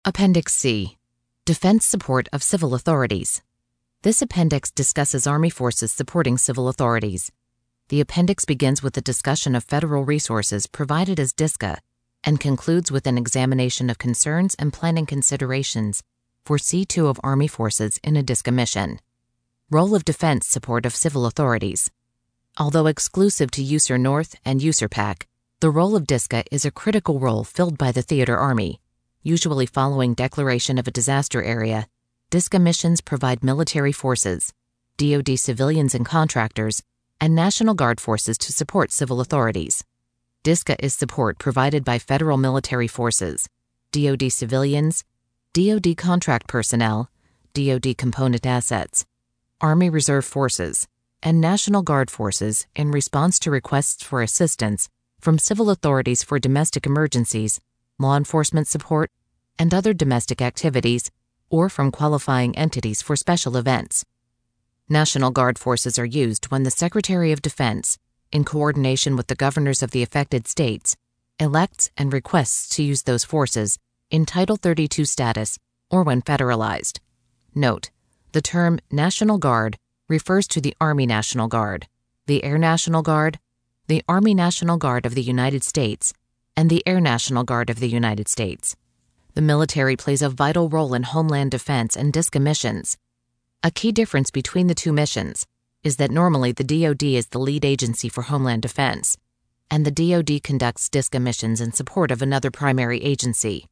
Appendix C. Defense Support of Civil Authorities. This appendix discusses Army forces supporting civil authorities. The appendix begins with a discussion of federal resources provided as DSCA and concludes with an examination of concerns and planning considerations for C2 of Army forces in a DSCA mission. Role of defense support of civil authorities. Although exclusive to USAR North and USAR PAC, the role of DSCA is a critical role filled by the Theater Army. Usually following declaration of a disaster area, DSCA missions provide military forces, DoD civilians and contractors, and National Guard forces to support civil authorities. DSCA is support provided by federal military forces, DoD civilians, DoD contract personnel, DoD component assets, Army Reserve Forces, and National Guard forces in response to requests for assistance from civil authorities for domestic emergencies, law enforcement support, and other domestic activities, or from qualifying entities for special events. National Guard forces are used when the Secretary of Defense, in coordination with the governors of the affected states, elects and requests to use those forces in Title 32 status or when federalized. Note: the term National Guard refers to the Army National Guard, the Air National Guard, the Army National Guard of the United States, and the Air National Guard of the United States. The military plays a vital role in homeland defense and DSCA missions. A key difference between the two missions is that normally the DoD is the lead agency for homeland defense, and the DoD conducts DSCA missions in support of another primary agency.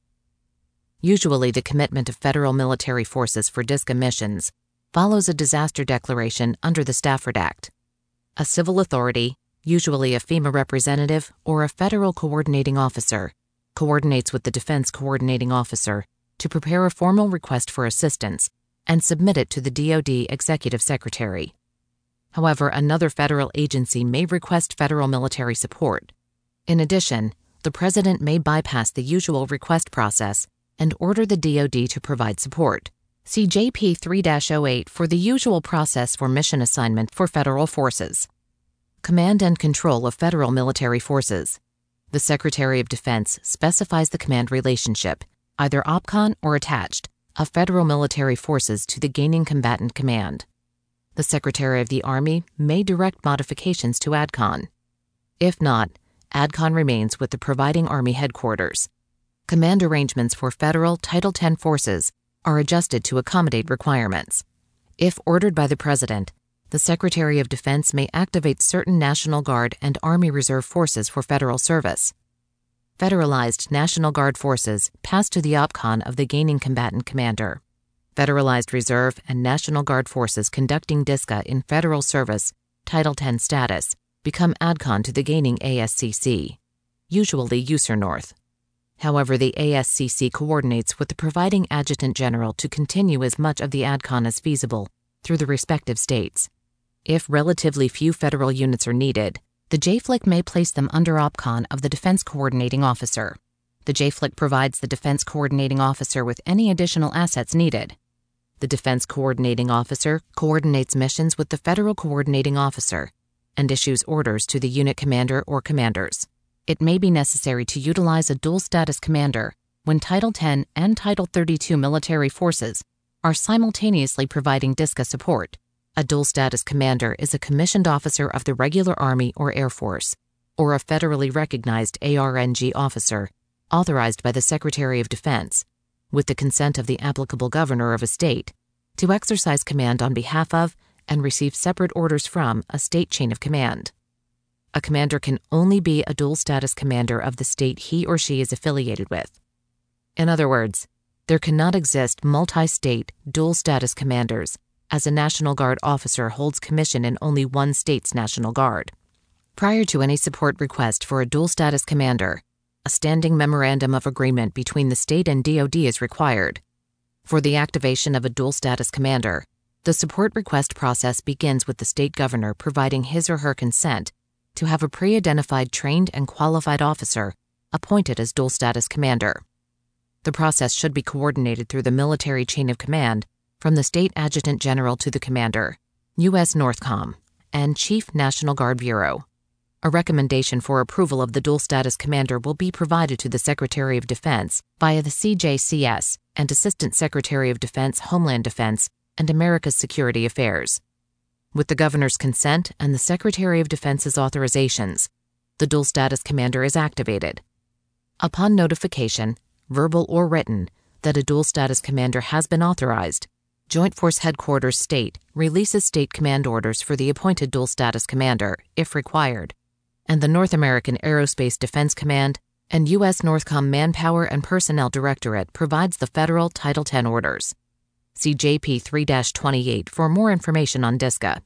Usually, the commitment of federal military forces for DSCA missions follows a disaster declaration under the Stafford Act. A civil authority, usually a FEMA representative or a federal coordinating officer, coordinates with the Defense Coordinating Officer to prepare a formal request for assistance and submit it to the DoD Executive Secretary. However, another federal agency may request federal military support. In addition, the President may bypass the usual request process and order the DoD to provide support. See JP 3-08 for the usual process for mission assignment for federal forces. Command and control of federal military forces. The Secretary of Defense specifies the command relationship, either OPCON or attached, of federal military forces to the gaining combatant command. The Secretary of the Army may direct modifications to ADCON. If not, ADCON remains with the providing Army headquarters. Command arrangements for federal Title X forces are adjusted to accommodate requirements. If ordered by the President, the Secretary of Defense may activate certain National Guard and Army Reserve forces for federal service. Federalized National Guard forces pass to the OPCON of the gaining combatant commander. Federalized Reserve and National Guard forces conducting DSCA in federal service, Title X status, become ADCON to the gaining ASCC, usually USAR North. However, the ASCC coordinates with the providing Adjutant General to continue as much of the ADCON as feasible through the respective states. If relatively few federal units are needed, the JFLIC may place them under OPCON of the Defense Coordinating Officer. The JFLIC provides the Defense Coordinating Officer with any additional assets needed. The Defense Coordinating Officer coordinates missions with the Federal Coordinating Officer and issues orders to the unit commander or commanders. It may be necessary to utilize a dual-status commander when Title X and Title 32 military forces are simultaneously providing DSCA support. A dual-status commander is a commissioned officer of the regular Army or Air Force, or a federally recognized ARNG officer authorized by the Secretary of Defense, with the consent of the applicable governor of a state, to exercise command on behalf of and receive separate orders from a state chain of command. A commander can only be a dual-status commander of the state he or she is affiliated with. In other words, there cannot exist multi-state dual-status commanders, as a National Guard officer holds commission in only one state's National Guard. Prior to any support request for a dual-status commander, a standing memorandum of agreement between the state and DoD is required. For the activation of a dual-status commander, the support request process begins with the state governor providing his or her consent to have a pre-identified trained and qualified officer appointed as dual-status commander. The process should be coordinated through the military chain of command from the State Adjutant General to the Commander, U.S. NORTHCOM, and Chief National Guard Bureau. A recommendation for approval of the dual status commander will be provided to the Secretary of Defense via the CJCS and Assistant Secretary of Defense, Homeland Defense, and America's Security Affairs. With the Governor's consent and the Secretary of Defense's authorizations, the dual status commander is activated. Upon notification, verbal or written, that a dual status commander has been authorized, Joint Force Headquarters State releases state command orders for the appointed dual status commander, if required, and the North American Aerospace Defense Command and U.S. Northcom Manpower and Personnel Directorate provides the federal Title 10 orders. See JP 3-28 for more information on DSCA.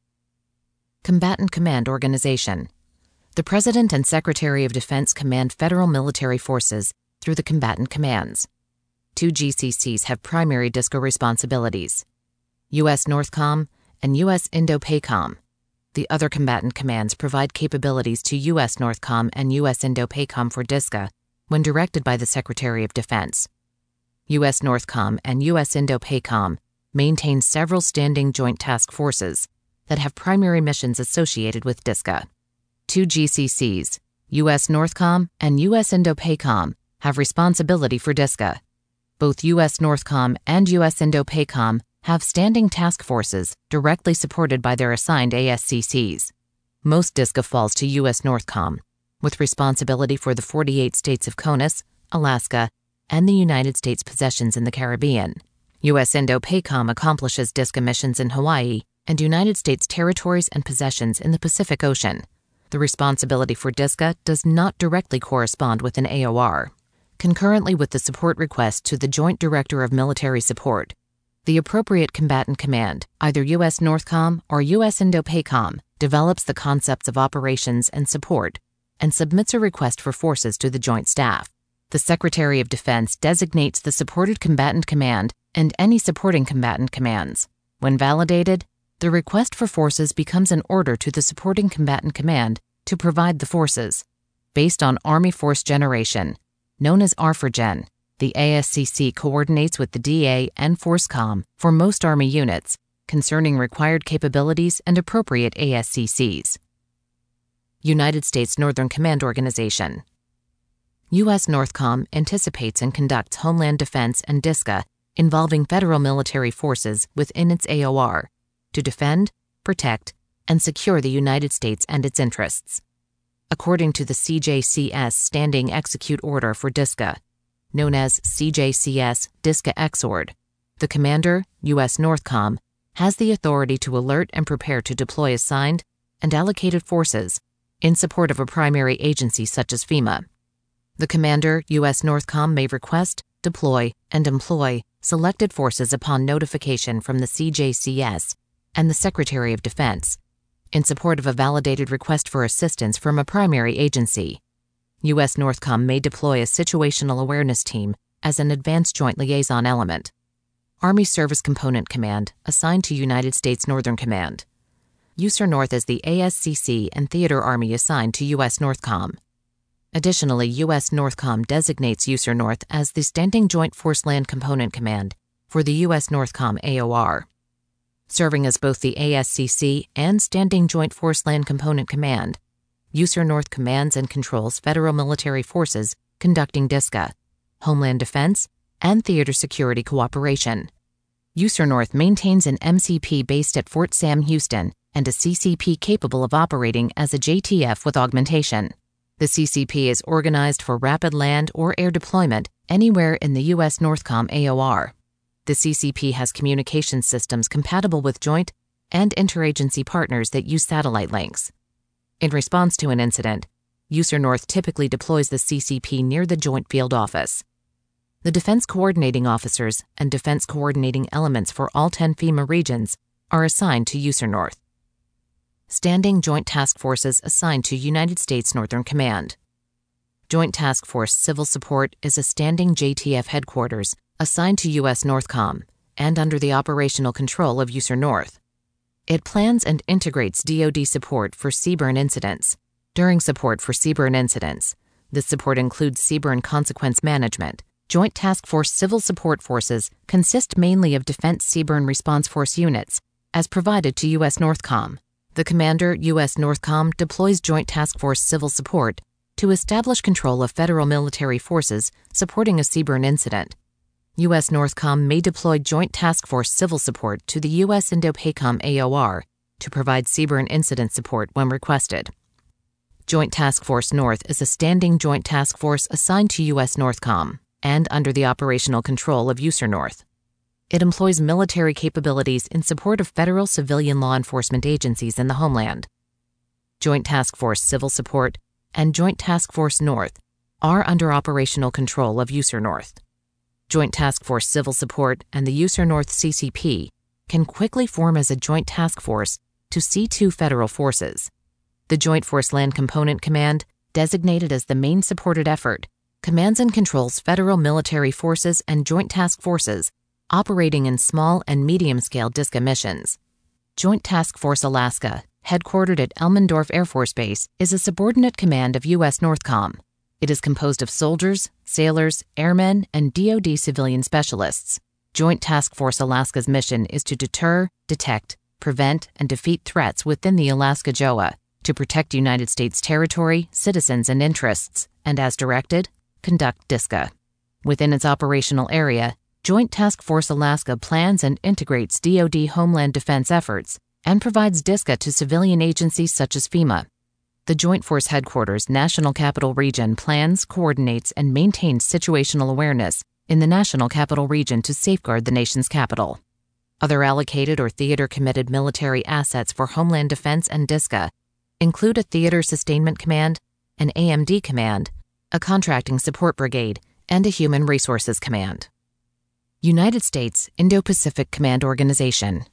Combatant Command Organization. The President and Secretary of Defense command federal military forces through the combatant commands. 2 GCCs have primary DSCA responsibilities: U.S. Northcom and U.S. Indo-PACOM. The other combatant commands provide capabilities to U.S. Northcom and U.S. Indo-PACOM for DSCA when directed by the Secretary of Defense. U.S. Northcom and U.S. Indo-PACOM maintain several standing joint task forces that have primary missions associated with DSCA. 2 GCCs, U.S. Northcom and U.S. Indo-PACOM, have responsibility for DSCA. Both U.S. Northcom and U.S. Indo-PACOM have standing task forces directly supported by their assigned ASCCs. Most DSCA falls to U.S. Northcom, with responsibility for the 48 states of CONUS, Alaska, and the United States possessions in the Caribbean. U.S. Indo-PACOM accomplishes DSCA missions in Hawaii and United States territories and possessions in the Pacific Ocean. The responsibility for DSCA does not directly correspond with an AOR. Concurrently with the support request to the Joint Director of Military Support, the appropriate combatant command, either U.S. Northcom or U.S. Indo-PACOM, develops the concepts of operations and support and submits a request for forces to the Joint Staff. The Secretary of Defense designates the supported combatant command and any supporting combatant commands. When validated, the request for forces becomes an order to the supporting combatant command to provide the forces. Based on Army Force Generation, known as ARFORGEN, the ASCC coordinates with the DA and FORCECOM for most Army units concerning required capabilities and appropriate ASCCs. United States Northern Command Organization. U.S. Northcom anticipates and conducts homeland defense and DSCA involving federal military forces within its AOR to defend, protect, and secure the United States and its interests. According to the CJCS Standing Execute Order for DSCA, known as CJCS DSCA Exord, the commander, U.S. Northcom, has the authority to alert and prepare to deploy assigned and allocated forces in support of a primary agency such as FEMA. The commander, U.S. Northcom, may request, deploy, and employ selected forces upon notification from the CJCS and the Secretary of Defense in support of a validated request for assistance from a primary agency. U.S. Northcom may deploy a situational awareness team as an advanced joint liaison element. Army Service Component Command assigned to United States Northern Command. USAR North is the ASCC and Theater Army assigned to U.S. Northcom. Additionally, U.S. Northcom designates USAR North as the Standing Joint Force Land Component Command for the U.S. Northcom AOR. Serving as both the ASCC and Standing Joint Force Land Component Command, USAR North commands and controls federal military forces conducting DSCA, homeland defense, and theater security cooperation. USAR North maintains an MCP based at Fort Sam Houston and a CCP capable of operating as a JTF with augmentation. The CCP is organized for rapid land or air deployment anywhere in the U.S. Northcom AOR. The CCP has communication systems compatible with joint and interagency partners that use satellite links. In response to an incident, USAR North typically deploys the CCP near the Joint Field Office. The Defense Coordinating Officers and Defense Coordinating Elements for all 10 FEMA regions are assigned to USAR North. Standing Joint Task Forces assigned to United States Northern Command. Joint Task Force Civil Support is a standing JTF headquarters assigned to U.S. Northcom and under the operational control of USAR North. It plans and integrates DoD support for CBRN incidents. During support for CBRN incidents, this support includes CBRN consequence management. Joint Task Force Civil Support Forces consist mainly of Defense CBRN Response Force units, as provided to U.S. Northcom. The Commander, U.S. NORTHCOM, deploys Joint Task Force Civil Support to establish control of federal military forces supporting a CBRN incident. U.S. NORTHCOM may deploy Joint Task Force Civil Support to the U.S. INDOPACOM AOR to provide CBRN incident support when requested. Joint Task Force North is a standing joint task force assigned to U.S. NORTHCOM and under the operational control of USAR North. It employs military capabilities in support of federal civilian law enforcement agencies in the homeland. Joint Task Force Civil Support and Joint Task Force North are under operational control of USAR North. Joint Task Force Civil Support and the USAR North CCP can quickly form as a joint task force to C2 federal forces. The Joint Force Land Component Command, designated as the main supported effort, commands and controls federal military forces and joint task forces operating in small and medium-scale DSCA missions. Joint Task Force Alaska, headquartered at Elmendorf Air Force Base, is a subordinate command of U.S. NORTHCOM. It is composed of soldiers, sailors, airmen, and DoD civilian specialists. Joint Task Force Alaska's mission is to deter, detect, prevent, and defeat threats within the Alaska JOA, to protect United States territory, citizens, and interests, and as directed, conduct DSCA. Within its operational area, Joint Task Force Alaska plans and integrates DoD Homeland Defense efforts and provides DSCA to civilian agencies such as FEMA. The Joint Force Headquarters National Capital Region plans, coordinates, and maintains situational awareness in the National Capital Region to safeguard the nation's capital. Other allocated or theater-committed military assets for Homeland Defense and DSCA include a Theater Sustainment Command, an AMD Command, a Contracting Support Brigade, and a Human Resources Command. United States Indo-Pacific Command Organization.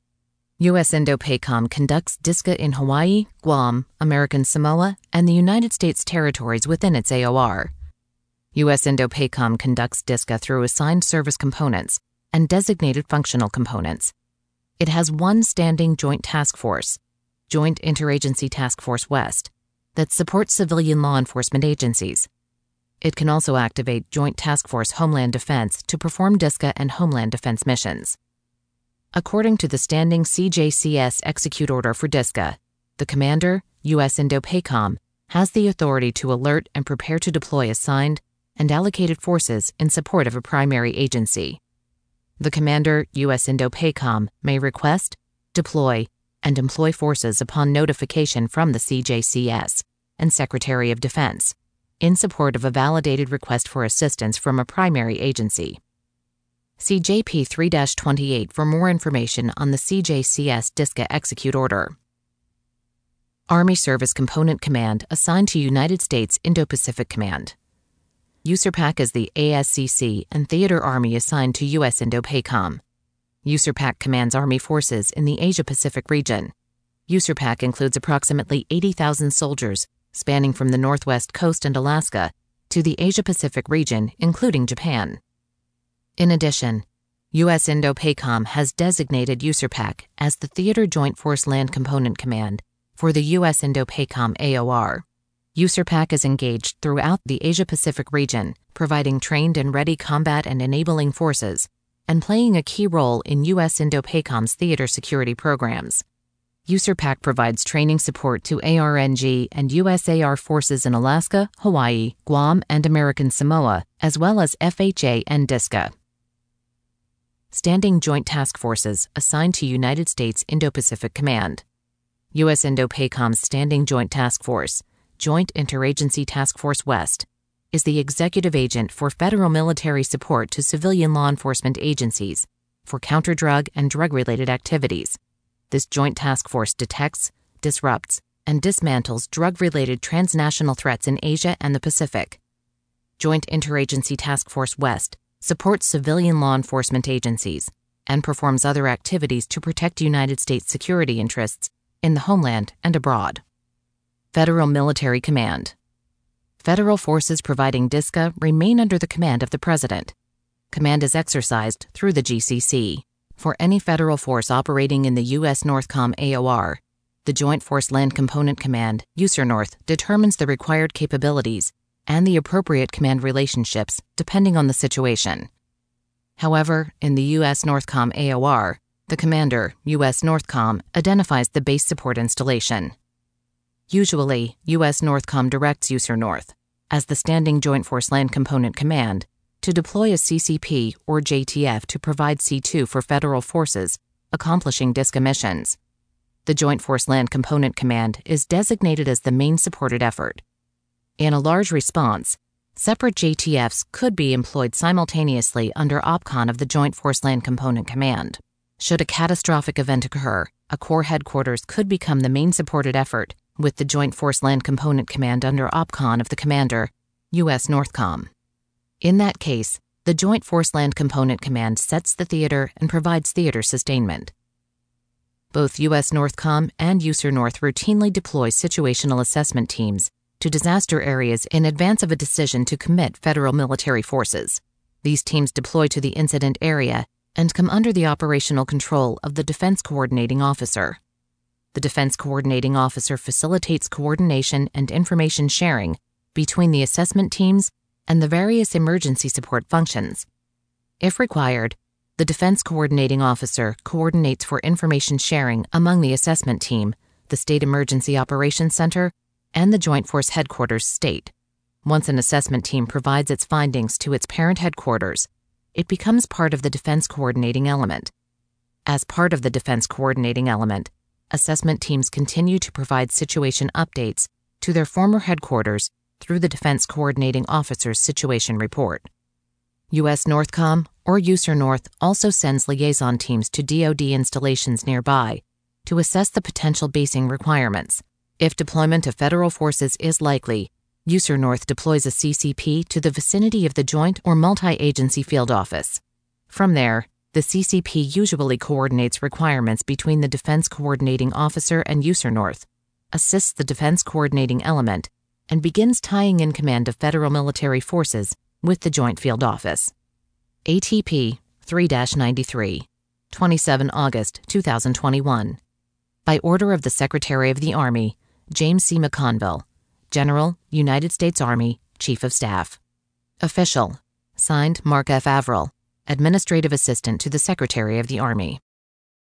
U.S. INDOPACOM conducts DSCA in Hawaii, Guam, American Samoa, and the United States territories within its AOR. U.S. INDOPACOM conducts DSCA through assigned service components and designated functional components. It has one standing joint task force, Joint Interagency Task Force West, that supports civilian law enforcement agencies. It can also activate Joint Task Force Homeland Defense to perform DSCA and Homeland Defense missions. According to the standing CJCS Execute Order for DSCA, the Commander, U.S. INDOPACOM, has the authority to alert and prepare to deploy assigned and allocated forces in support of a primary agency. The Commander, U.S. INDOPACOM, may request, deploy, and employ forces upon notification from the CJCS and Secretary of Defense in support of a validated request for assistance from a primary agency. See JP 3-28 for more information on the CJCS DSCA Execute Order. Army Service Component Command assigned to United States Indo-Pacific Command. USARPAC is the ASCC and Theater Army assigned to U.S. INDOPACOM. USARPAC commands Army forces in the Asia-Pacific region. USARPAC includes approximately 80,000 soldiers spanning from the northwest coast and Alaska to the Asia-Pacific region, including Japan. In addition, U.S. INDOPACOM has designated USARPAC as the Theater Joint Force Land Component Command for the U.S. INDOPACOM AOR. USARPAC is engaged throughout the Asia-Pacific region, providing trained and ready combat and enabling forces, and playing a key role in U.S. INDOPACOM's theater security programs. USARPAC provides training support to ARNG and USAR forces in Alaska, Hawaii, Guam, and American Samoa, as well as FHA and DSCA. Standing Joint Task Forces assigned to United States Indo-Pacific Command. U.S. INDOPACOM's Standing Joint Task Force, Joint Interagency Task Force West, is the executive agent for federal military support to civilian law enforcement agencies for counter-drug and drug-related activities. This joint task force detects, disrupts, and dismantles drug-related transnational threats in Asia and the Pacific. Joint Interagency Task Force West supports civilian law enforcement agencies and performs other activities to protect United States security interests in the homeland and abroad. Federal Military Command. Federal forces providing DSCA remain under the command of the President. Command is exercised through the GCC. For any federal force operating in the U.S. NORTHCOM AOR, the Joint Force Land Component Command, USAR North, determines the required capabilities and the appropriate command relationships depending on the situation. However, in the U.S. NORTHCOM AOR, The commander, U.S. Northcom, identifies the base support installation. Usually, U.S. Northcom directs USAR North, as the Standing Joint Force Land Component Command, to deploy a CCP or JTF to provide C2 for federal forces accomplishing DSCA missions. The Joint Force Land Component Command is designated as the main supported effort. In a large response, separate JTFs could be employed simultaneously under OPCON of the Joint Force Land Component Command. Should a catastrophic event occur, a Corps headquarters could become the main supported effort, with the Joint Force Land Component Command under OPCON of the commander, U.S. Northcom. In that case, the Joint Force Land Component Command sets the theater and provides theater sustainment. Both U.S. Northcom and USAR North routinely deploy situational assessment teams to disaster areas in advance of a decision to commit federal military forces. These teams deploy to the incident area and come under the operational control of the Defense Coordinating Officer. The Defense Coordinating Officer facilitates coordination and information sharing between the assessment teams and the various emergency support functions. If required, the Defense Coordinating Officer coordinates for information sharing among the assessment team, the State Emergency Operations Center, and the Joint Force Headquarters State. Once an assessment team provides its findings to its parent headquarters, it becomes part of the Defense Coordinating Element. As part of the Defense Coordinating Element, assessment teams continue to provide situation updates to their former headquarters through the Defense Coordinating Officer's Situation Report. U.S. Northcom or USAR North also sends liaison teams to DoD installations nearby to assess the potential basing requirements. If deployment of federal forces is likely, USAR North deploys a CCP to the vicinity of the Joint or Multi-Agency Field Office. From there, the CCP usually coordinates requirements between the Defense Coordinating Officer and USAR North, assists the Defense Coordinating Element, and begins tying in command of federal military forces with the Joint Field Office. ATP 3-93, 27 August 2021. By order of the Secretary of the Army, James C. McConville, General, United States Army, Chief of Staff. Official. Signed, Mark F. Averill, Administrative Assistant to the Secretary of the Army.